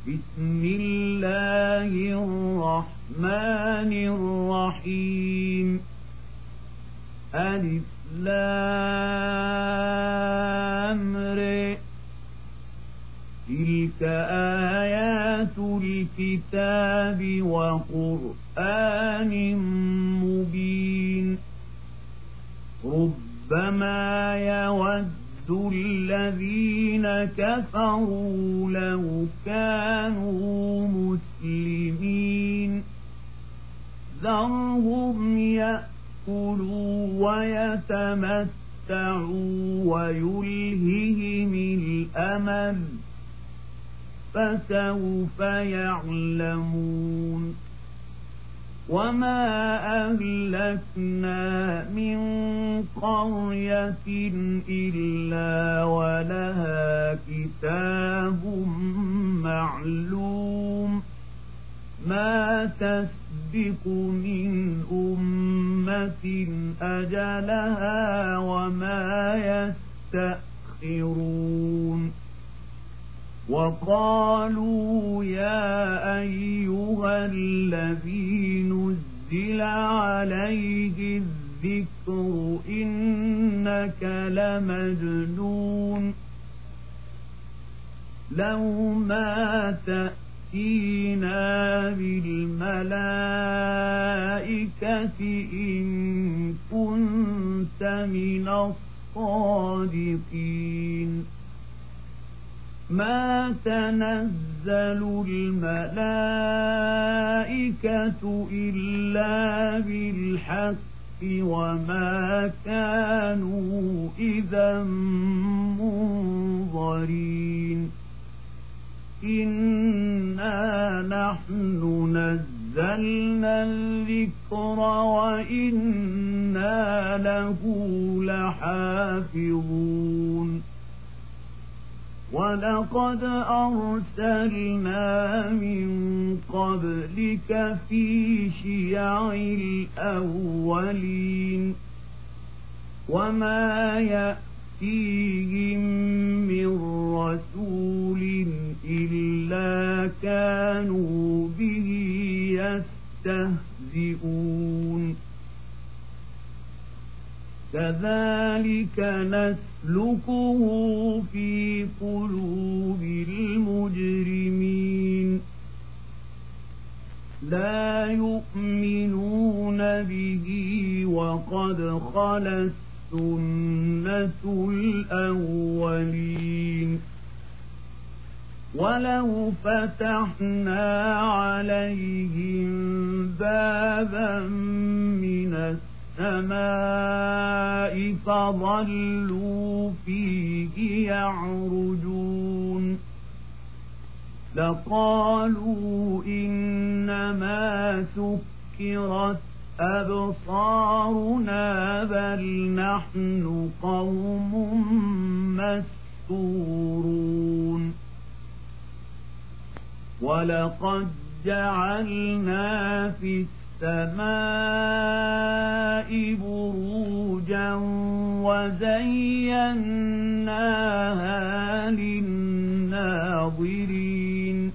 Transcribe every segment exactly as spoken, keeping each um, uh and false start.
بسم الله الرحمن الرحيم ألف لام ر تلك آيات الكتاب وقرآن مبين ربما يود الذين كفروا لو كانوا مسلمين ذرهم يأكلوا ويتمتعوا ويلههم الأمل فسوف يعلمون وما أهلكنا من قرية إلا ولها كتاب معلوم ما تسبق من أمة أجلها وما يستأخرون وقالوا يا أيها الذي نزل عليه الذكر إنك لمجنون لو ما تأتينا بالملائكة إن كنت من الصادقين ما تنزل الملائكة إلا بالحق وما كانوا إذا منظرين إنا نحن نزلنا الذكر وإنا له لحافظون ولقد أرسلنا من قبلك في شيع الأولين وما يأتيهم من رسول إلا كانوا به يستهزئون كذلك نسلكه في قلوب المجرمين لا يؤمنون به وقد خلت سنة الأولين ولو فتحنا عليهم بابا من السماء السماء فظلوا فيه يعرجون لقالوا إنما سكرت أبصارنا بل نحن قوم مسحورون ولقد جعلنا في السماء بروجا وزيناها للناظرين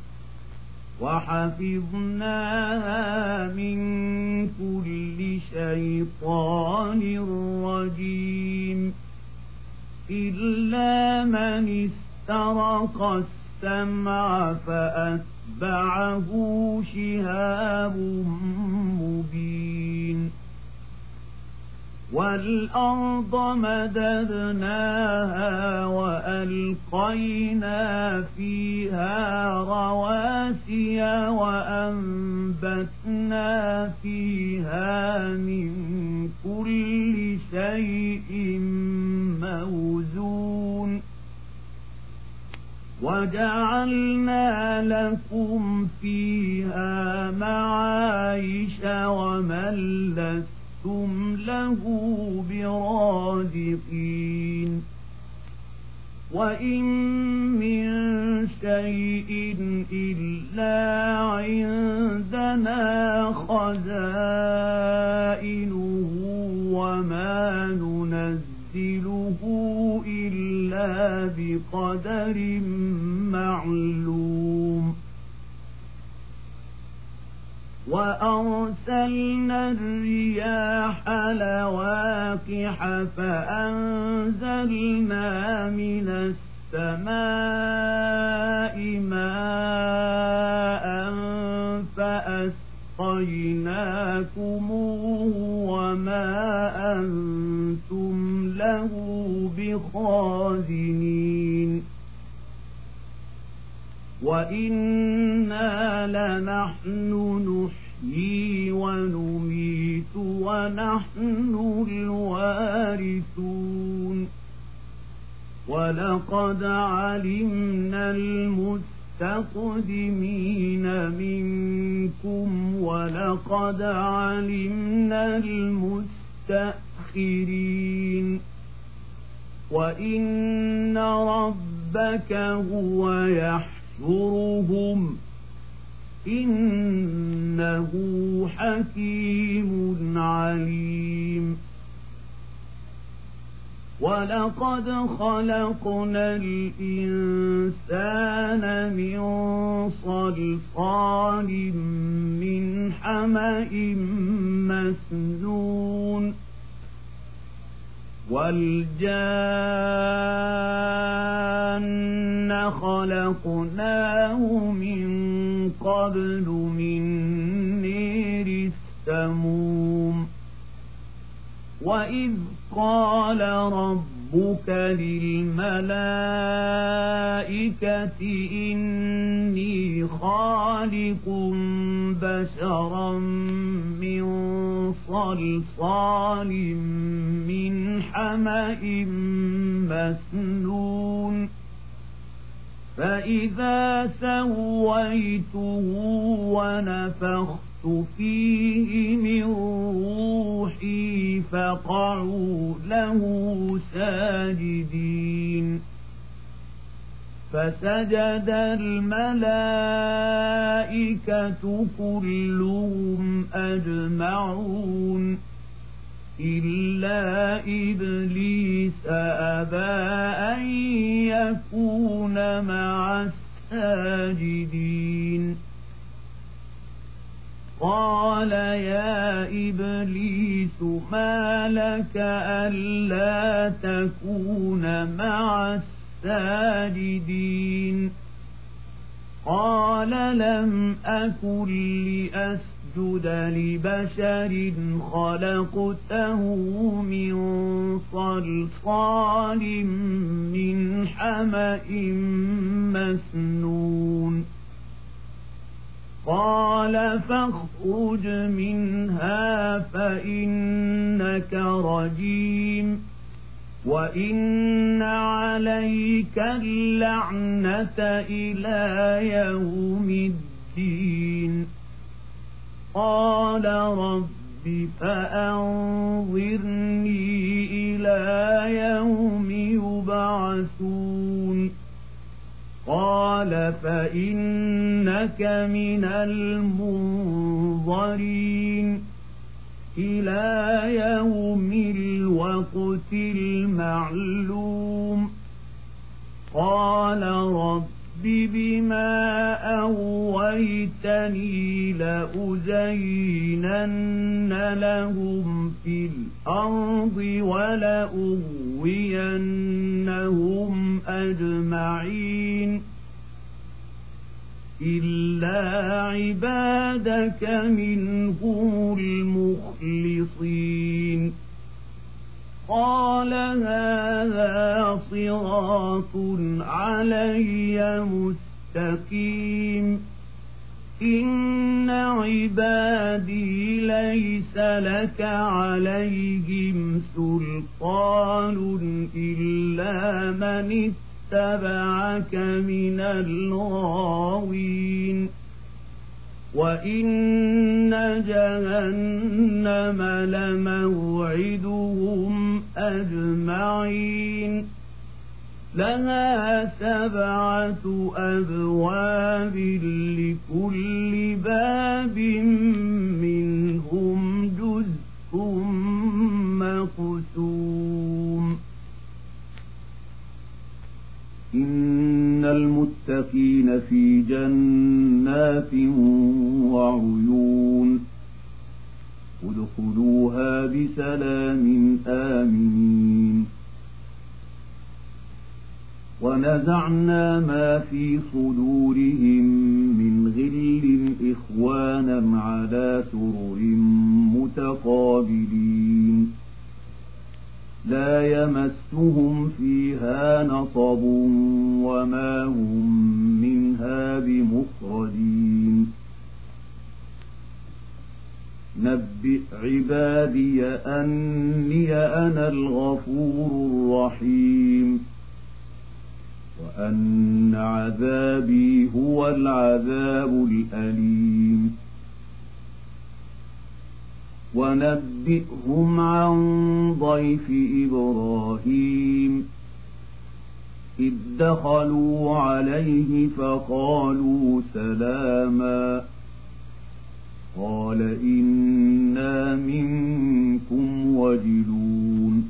وحفظناها من كل شيطان رجيم إلا من استرق السمع فأتبعه شهاب مبين والأرض مددناها وألقينا فيها رواسي وأنبتنا فيها من كل شيء موزون وجعلنا لكم فيها معايش ومن لستم له برازقين وإن من شيء إلا عندنا خزائنه وما ننزله إلا بقدر معلوم وأرسلنا الرياح لواقح فأنزلنا من السماء ماء فأسقيناكموه وما أنتم له بخازنين وإنا لنحن نحيي ونميت ونحن الوارثون ولقد علمنا المستقدمين منكم ولقد علمنا المستأخرين وإن ربك هو يحشرهم إنه حكيم عليم ولقد خلقنا الإنسان من صلصال من حمأ مسنون والجان خلقناه من قبل من نير السموم وإذ قال ربك للملائكة إني خالق بشرا من صلصال من حمأ مسنون فإذا سويته ونفخت فيه من روحي فقعوا له ساجدين فسجد الملائكة كلهم أجمعون إلا إبليس أبى أن يكون مع الساجدين قال يا إبليس ما لك ألا تكون مع الساجدين قال لم أكن لأسجد لبشر خلقته من صلصال من حمأ مسنون قال فاخرج منها فإنك رجيم وإن عليك اللعنة إلى يوم الدين قال رب فأنظرني إلى يوم يبعثون قال فإنك من المنظرين إلى يوم الوقت المعلوم قال رب بما أغويتني لأزينن لهم في الأرض ولأغوينهم أجمعين إلا عبادك منهم المخلصين قال هذا صراط علي مستقيم إن عبادي ليس لك عليهم سلطان إلا من اتبعك من الغاوين وإن جهنم لموعدهم أجمعين لها سبعة أبواب لكل باب منهم جزء مقسوم إن المتقين للمتقين في جنات وعيون ادخلوها بسلام آمنين. ونزعنا ما في صدورهم من غل إخوانا على سرر متقابلين لا يمسهم فيها نصب وما هم منها بمخرجين. نبئ عبادي أني أنا الغفور الرحيم وأن عذابي هو العذاب الأليم. ونبئهم عن ضيف إبراهيم إذ دخلوا عليه فقالوا سلاما قال إنا منكم وجلون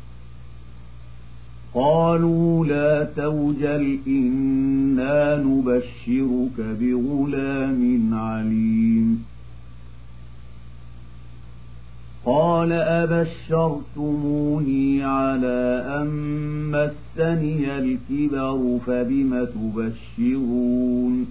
قالوا لا توجل إنا نبشرك بغلام عليم. قال أبشرتموني على أن مسني الكبر فبم تبشرون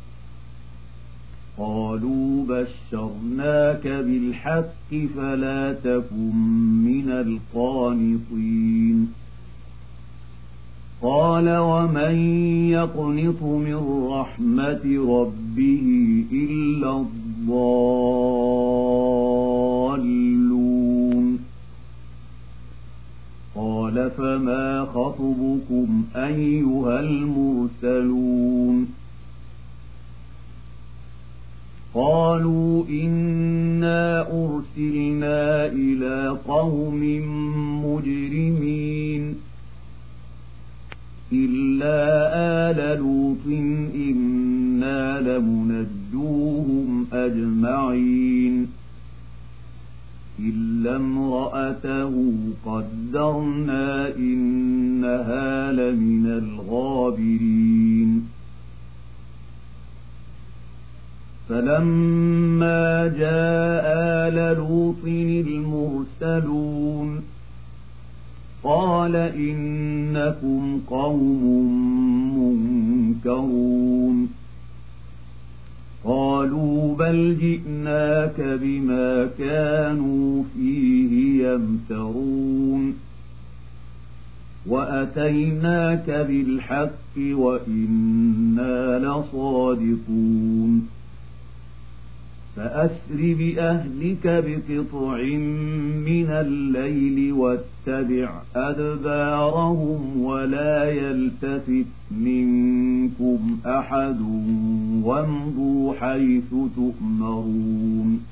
قالوا بشرناك بالحق فلا تكن من القانطين. قال ومن يقنط من رحمة ربه إلا الضالون. قال فما خطبكم أيها المرسلون. قالوا إنا أرسلنا إلى قوم مجرمين إلا آل لوط إنا لمنجوهم أجمعين إلا امرأته قدرنا إنها لمن الغابرين. فلما جاء آل لوط المرسلون قال إنكم قوم منكرون. قالوا بل جئناك بما كانوا فيه يمترون وأتيناك بالحق وإنا لصادقون. فأسر بأهلك بقطع من الليل واتبع أدبارهم ولا يلتفت منكم أحد وامضوا حيث تؤمرون.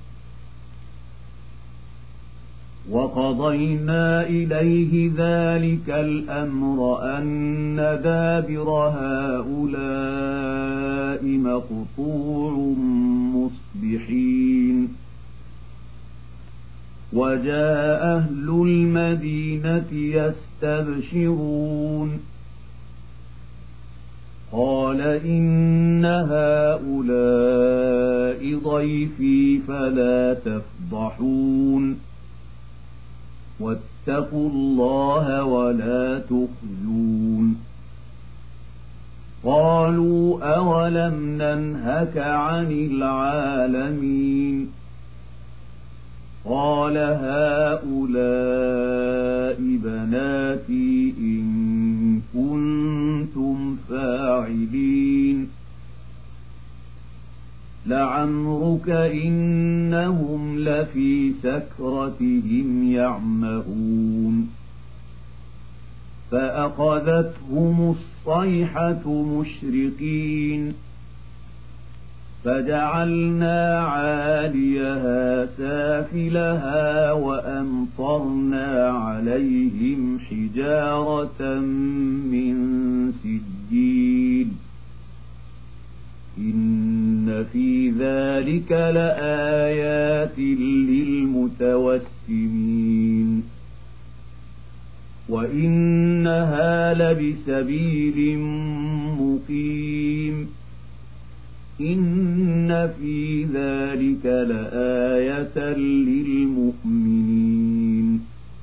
وقضينا إليه ذلك الأمر أن دابر هؤلاء مقطوع مصبحين. وجاء أهل المدينة يستبشرون قال إن هؤلاء ضيفي فلا تفضحون واتقوا الله ولا تخزون. قالوا أولم ننهك عن العالمين. قال هؤلاء بناتي إن كنتم فاعلين. لعمرك إنهم لفي سكرتهم يعمهون. فأخذتهم الصيحة مشرقين فجعلنا عاليها سافلها وأمطرنا عليهم حجارة من سجيل إن في ذلك لآيات للمتوسمين وإنها لبسبيل مقيم إن في ذلك لآية للمؤمنين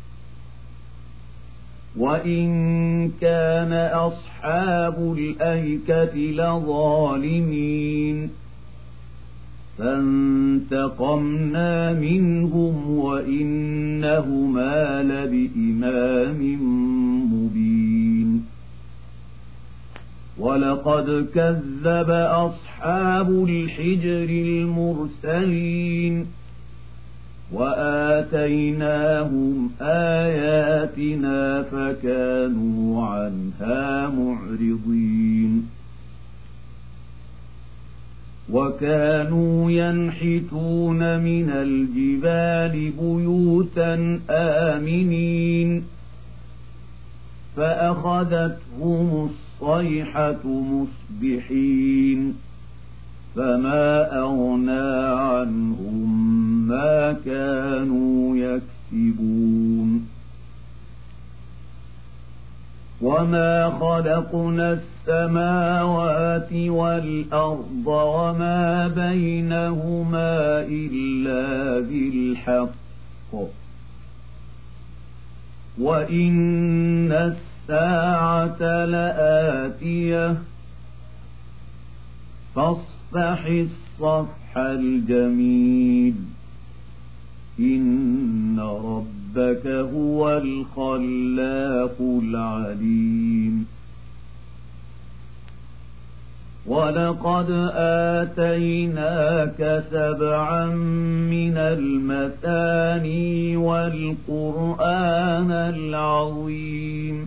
وإن كان أصحاب الأيكة لظالمين فانتقمنا منهم وإنهما لبإمام مبين ولقد كذب أصحاب الحجر المرسلين وآتيناهم آياتنا فكانوا عنها معرضين وكانوا ينحتون من الجبال بيوتا آمنين فأخذتهم الصيحة مصبحين فما أغنى عنهم ما كانوا يكسبون وما خلقنا السماوات والأرض وما بينهما إلا بالحق وإن الساعة لآتية فاصفح الصفح الجميل إن ربك هو الخلاق العليم ولقد آتيناك سبعا من المثاني والقرآن العظيم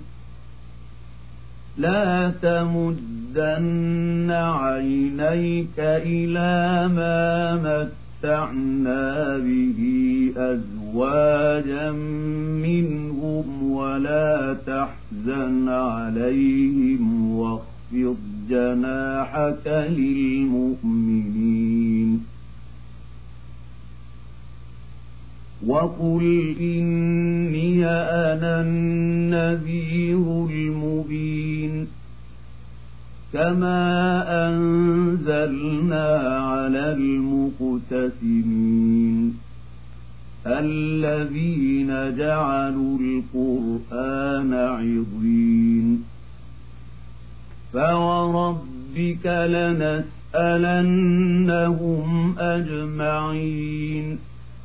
لا تمدن عينيك إلى ما متعنا به أزواجا منهم ولا تحزن عليهم واخفض جناحك للمؤمنين وقل إني أنا النذير المبين كما أنزلنا على المقتسمين الذين جعلوا القرآن عضين فوربك لنسألنهم أجمعين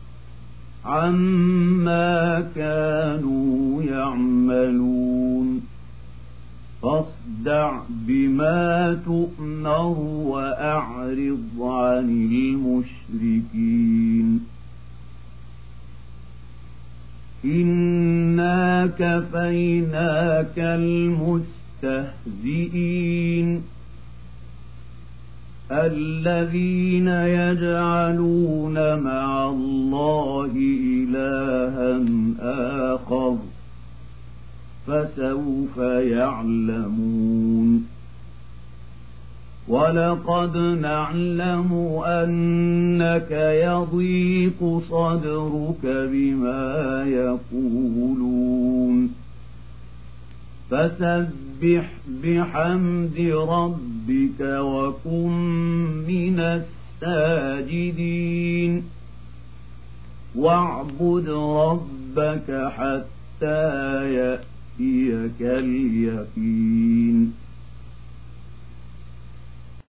عما كانوا يعملون فاصدع بما تؤمر وأعرض عن المشركين إنا كفيناك المستهزئين الذين يجعلون مع الله إلها آخر فسوف يعلمون ولقد نعلم أنك يضيق صدرك بما يقولون فسبح بحمد ربك وكن من الساجدين واعبد ربك حتى يأتيك اليقين